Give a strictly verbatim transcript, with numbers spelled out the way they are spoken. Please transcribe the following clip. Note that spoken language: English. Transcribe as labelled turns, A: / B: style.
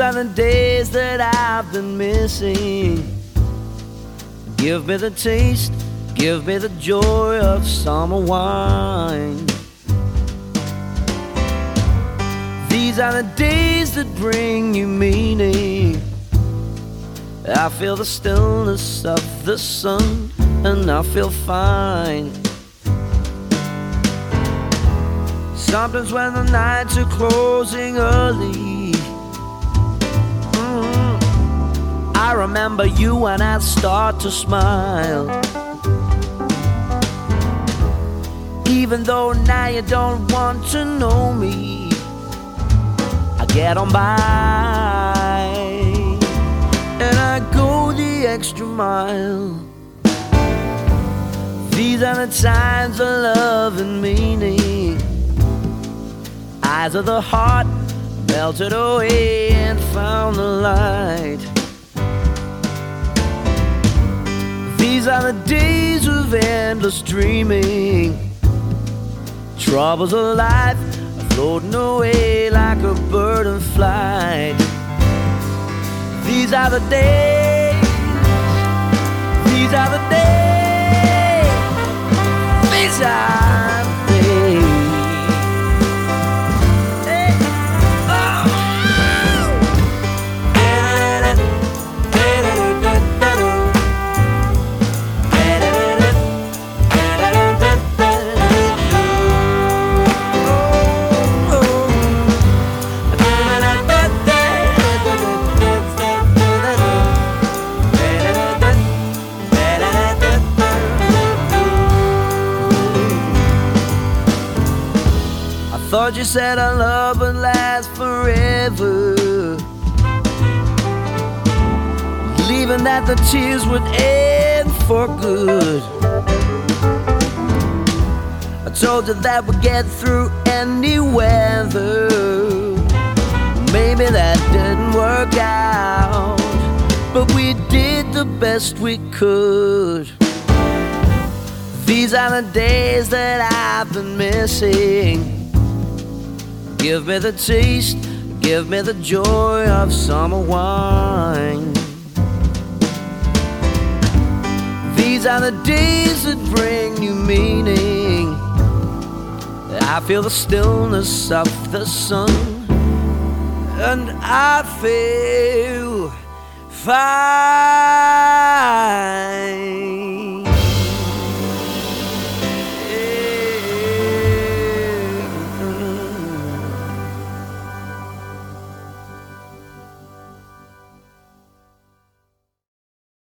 A: are the days that I've been missing. Give me the taste, give me the joy of summer wine. These are the days that bring you meaning. I feel the stillness of the sun, and I feel fine. Sometimes when the nights are closing early, mm, I remember you and I start to smile. Even though now you don't want to know me, I get on by, and I go the extra mile. These are the times of love and meaning. Eyes of the heart melted away and found the light. These are the days of endless dreaming. Troubles of life are floating away like a bird in flight. These are the days, these are the days, these are the days. Thought you said our love would last forever, believing that the tears would end for good. I told you that we'd get through any weather. Maybe that didn't work out, but we did the best we could. These are the days that I've been missing. Give me the taste, give me the joy of summer wine. These are the days that bring you meaning. I feel the stillness of the sun, and I feel fine.